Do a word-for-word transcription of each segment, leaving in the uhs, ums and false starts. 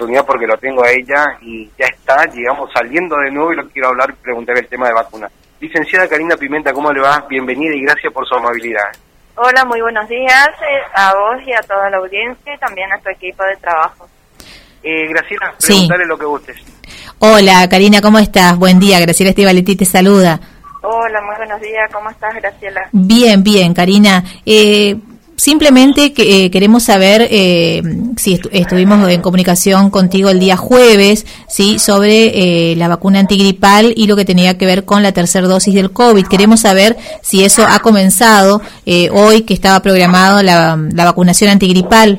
oportunidad porque lo tengo a ella y ya está, llegamos saliendo de nuevo y lo quiero hablar y preguntar el tema de vacunas. Licenciada Karina Pimenta, ¿cómo le va? Bienvenida y gracias por su amabilidad. Hola, muy buenos días eh, a vos y a toda la audiencia y también a tu equipo de trabajo. Eh, Graciela, preguntale sí. lo que gustes. Hola, Karina, ¿cómo estás? Buen día, Graciela Estivaletti te saluda. Hola, muy buenos días, ¿cómo estás, Graciela? Bien, bien, Karina. Eh, simplemente que, eh, queremos saber eh, si estu- estuvimos en comunicación contigo el día jueves, sí, sobre eh, la vacuna antigripal y lo que tenía que ver con la tercera dosis del COVID. Queremos saber si eso ha comenzado eh, hoy, que estaba programado la, la vacunación antigripal.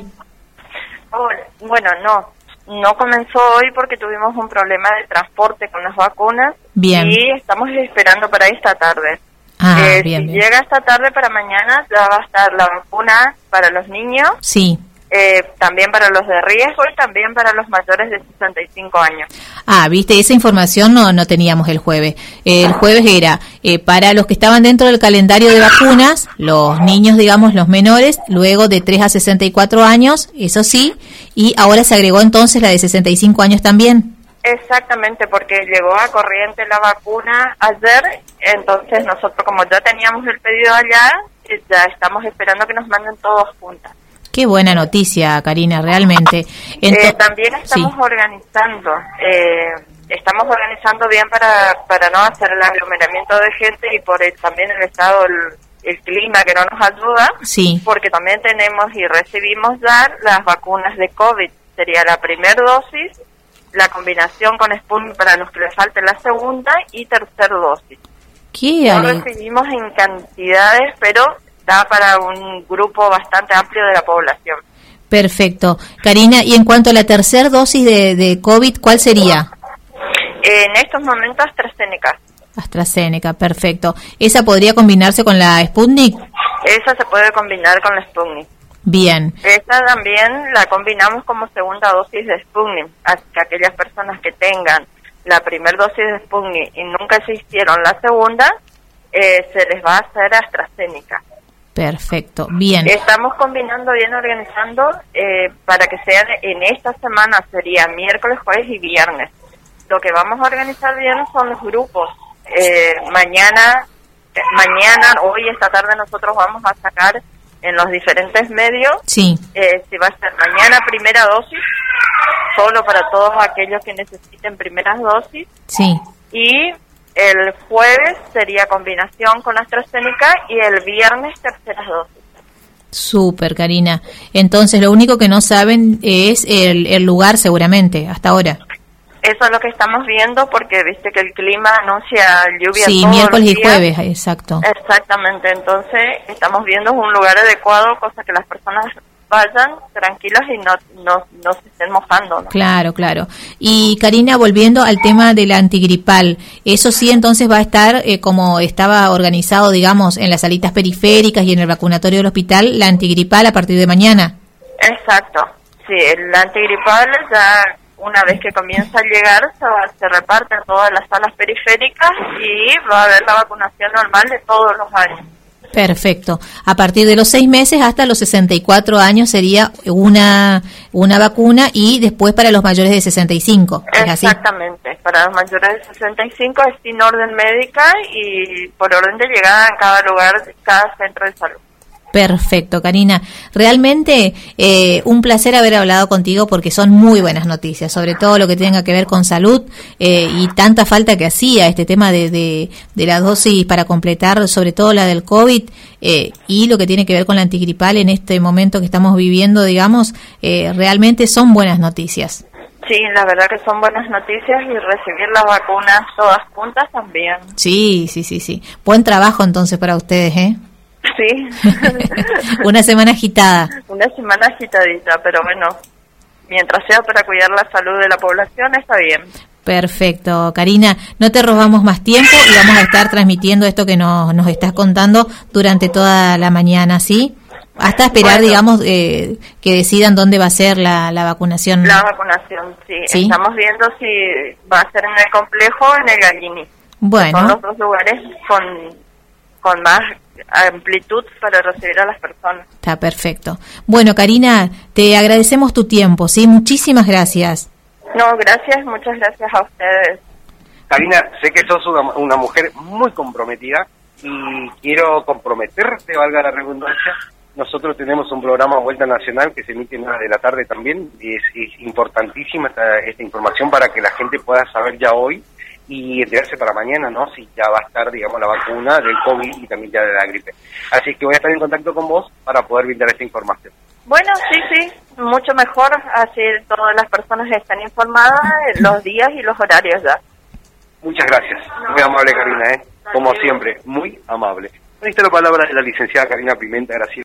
Oh, bueno, no. No comenzó hoy porque tuvimos un problema de transporte con las vacunas. Bien. Y estamos esperando para esta tarde. Ah, eh, bien, si bien. llega esta tarde para mañana ya va a estar la vacuna para los niños, Sí. eh, también para los de riesgo y también para los mayores de sesenta y cinco años. Ah, viste, esa información no no teníamos el jueves. Eh, el jueves era eh, para los que estaban dentro del calendario de vacunas, los niños, digamos, los menores, luego de tres a sesenta y cuatro años, eso sí, y ahora se agregó entonces la de sesenta y cinco años también. Exactamente, porque llegó a corriente la vacuna ayer, entonces nosotros como ya teníamos el pedido allá, eh, ya estamos esperando que nos manden todos juntas. Qué buena noticia, Karina, realmente. Ento- eh, también estamos sí. organizando, eh, estamos organizando bien para para no hacer el aglomeramiento de gente y por el, también el estado, el, el clima que no nos ayuda, Sí. porque también tenemos y recibimos ya las vacunas de COVID, sería la primera dosis, la combinación con Sputnik para los que les falte la segunda y tercera dosis. Qué No ale- recibimos en cantidades, pero da para un grupo bastante amplio de la población. Perfecto. Karina, y en cuanto a la tercera dosis de, de COVID, ¿cuál sería? En estos momentos AstraZeneca. AstraZeneca, perfecto. ¿Esa podría combinarse con la Sputnik? Esa se puede combinar con la Sputnik. Bien. Esta también la combinamos como segunda dosis de Sputnik, así que aquellas personas que tengan la primera dosis de Sputnik y nunca se hicieron la segunda, eh, se les va a hacer AstraZeneca. Perfecto, bien. Estamos combinando bien, organizando, eh, para que sean en esta semana, sería miércoles, jueves y viernes. Lo que vamos a organizar bien son los grupos. Eh, mañana, eh, mañana, hoy, esta tarde nosotros vamos a sacar en los diferentes medios, Sí. eh, si va a ser mañana primera dosis, solo para todos aquellos que necesiten primeras dosis, Sí. y el jueves sería combinación con AstraZeneca y el viernes terceras dosis. Súper, Karina. Entonces, lo único que no saben es el, el lugar, seguramente, hasta ahora. Eso es lo que estamos viendo porque viste que el clima anuncia lluvia Sí, todos miércoles los y días. jueves, exacto. Exactamente, entonces estamos viendo un lugar adecuado, cosa que las personas vayan tranquilas y no no, no se estén mojando, ¿no? Claro, claro. Y Karina, volviendo al tema de la antigripal, eso sí entonces va a estar eh, como estaba organizado, digamos, en las salitas periféricas y en el vacunatorio del hospital, la antigripal a partir de mañana. Exacto, sí, el antigripal ya una vez que comienza a llegar se, va, se reparte en todas las salas periféricas y va a haber la vacunación normal de todos los años. Perfecto. A partir de los seis meses hasta los sesenta y cuatro años sería una una vacuna y después para los mayores de sesenta y cinco. ¿Es así? Exactamente. Para los mayores de sesenta y cinco es sin orden médica y por orden de llegada en cada lugar, de cada centro de salud. Perfecto, Karina. Realmente eh, un placer haber hablado contigo porque son muy buenas noticias, sobre todo lo que tenga que ver con salud eh, y tanta falta que hacía este tema de, de, de la dosis para completar, sobre todo la del COVID eh, y lo que tiene que ver con la antigripal en este momento que estamos viviendo, digamos, eh, realmente son buenas noticias. Sí, la verdad que son buenas noticias y recibir las vacunas todas juntas también. Sí, sí, sí, sí. Buen trabajo entonces para ustedes, ¿eh? Sí. Una semana agitada. Una semana agitadita, pero bueno, mientras sea para cuidar la salud de la población, está bien. Perfecto, Karina, no te robamos más tiempo y vamos a estar transmitiendo esto que nos, nos estás contando durante toda la mañana, ¿sí? Hasta esperar, bueno, digamos, eh, que decidan dónde va a ser la, la vacunación. La vacunación, sí. sí. Estamos viendo si va a ser en el complejo o en el Gallini. Bueno. Son los dos lugares con, con más amplitud para recibir a las personas. Está perfecto. Bueno, Karina, te agradecemos tu tiempo, ¿sí? Muchísimas gracias. No, gracias, muchas gracias a ustedes. Karina, sé que sos una, una mujer muy comprometida y quiero comprometerte, valga la redundancia. Nosotros tenemos un programa Vuelta Nacional que se emite en una de la tarde también y es, es importantísima esta, esta información para que la gente pueda saber ya hoy y enterarse para mañana, ¿no? Si ya va a estar, digamos, la vacuna del COVID y también ya de la gripe. Así que voy a estar en contacto con vos para poder brindar esta información. Bueno, sí, sí, mucho mejor, así todas las personas están informadas los días y los horarios ya. Muchas gracias, muy amable Karina, ¿eh? Como siempre, muy amable. Ahí está la palabra de la licenciada Karina Pimenta, gracias.